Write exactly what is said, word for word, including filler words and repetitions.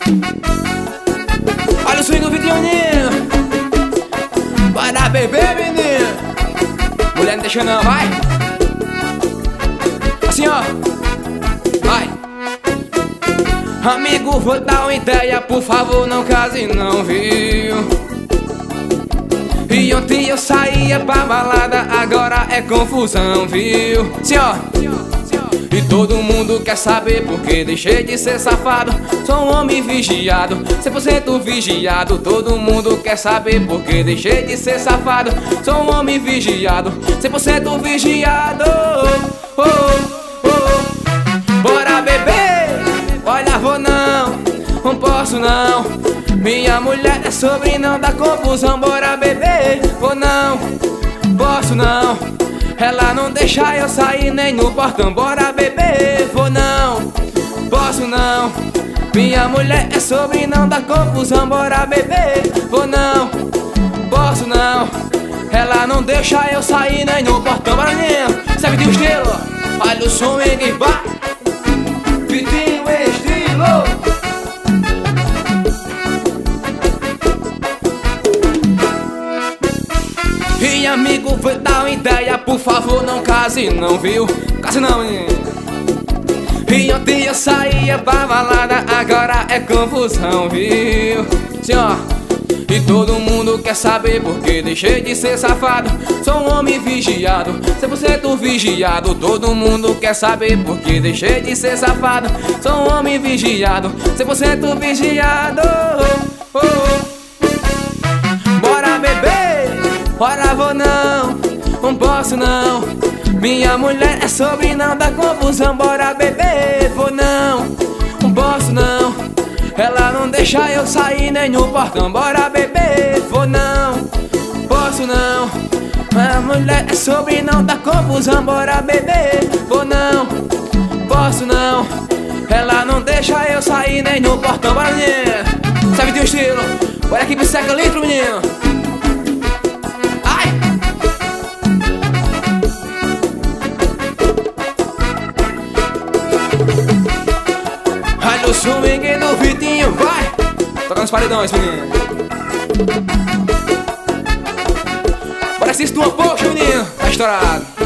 Olha o swing do Vitinho. Bora beber, menino. Mulher não deixa não, vai. Assim, ó. Vai. Amigo, vou dar uma ideia, por favor, não case não, viu? E ontem eu saía pra balada, agora é confusão, viu? Sim, ó. E todo mundo quer saber porque deixei de ser safado. Sou um homem vigiado, cem por cento vigiado. Todo mundo quer saber porque deixei de ser safado. Sou um homem vigiado, cem por cento vigiado. Oh, oh, oh. Bora beber, olha vou não, não posso não. Minha mulher é sobre não dar confusão. Bora beber, vou não, posso não. Ela não deixa eu sair nem no portão. Bora beber, vou não, posso não. Minha mulher é sobre não dar confusão. Bora beber, vou não, posso não. Ela não deixa eu sair nem no portão. Bora menino, sabe de um estilo. Olha o swing, vai. Vitinho estilo. E amigo, vou dar uma ideia, por favor, não case não, viu? Case não, menino. E ontem eu saía pra balada, agora é confusão, viu? Senhor, e todo mundo quer saber porque deixei de ser safado. Sou um homem vigiado, cem por cento vigiado. Todo mundo quer saber porque deixei de ser safado. Sou um homem vigiado, cem por cento vigiado. Oh, oh. Bora beber, bora vou não, não posso não. Minha mulher é sobre não dar confusão. Bora beber, vou não, não posso não. Ela não deixa eu sair nem no portão. Bora beber, vou não, posso não. Minha mulher é sobre não dar confusão. Bora beber, vou não, posso não. Ela não deixa eu sair nem no portão. Bora menino, sabe de um estilo. Bora aqui pro seca litro menino. Olha o swing do Vitinho, vai! Toca nos paredões, menino. Bora assistir uma poxa, menino. Tá estourado.